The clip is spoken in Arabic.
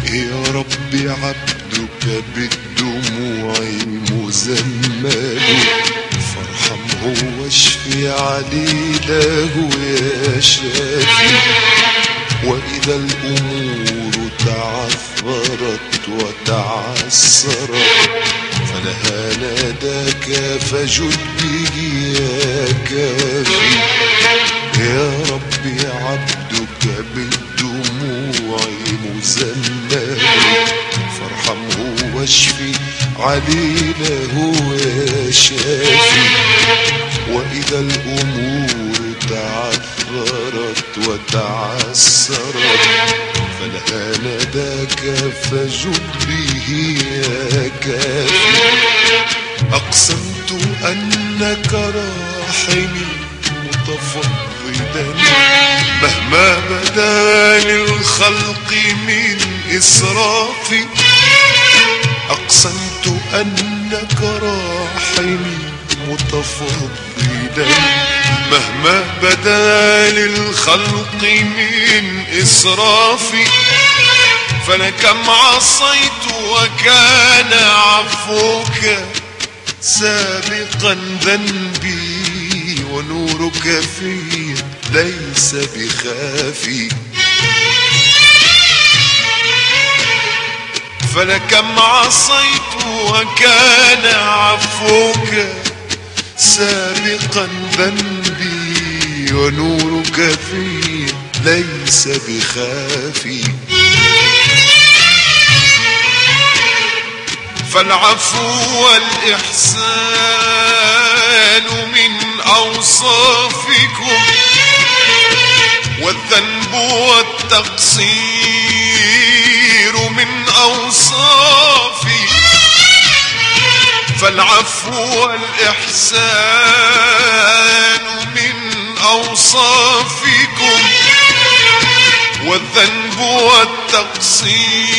يا ربي عبدك بالدموع مزمل، فارحمه واشفي عليله يا شافي. وإذا الأمور تعثرت وتعسرت فلها ناداك فجد به يا كافي. يا ربي عبدك بالدموع مزمل، فارحمه واشفي عليله يا شافي. وإذا الأمور تعثرت وتعسرت فلها نداك فجد به يا كافي. أقسمت أنك راحمي متفضلا مهما بدا للخلق من إسرافي. أقسمت أنك راحمي متفضلا مهما بدا للخلق من إسرافي. فلكم عصيت وكان عفوك سابقا ذنبي، ونورك في ليس بخافي. فلكم عصيت وكان عفوك سابقا ذنبي، ونورك في ليس بخافي. فالعفو والإحسان من أوصافكم، والذنب والتقصير من أوصافي. فالعفو والإحسان من أوصافكم، والذنب والتقصير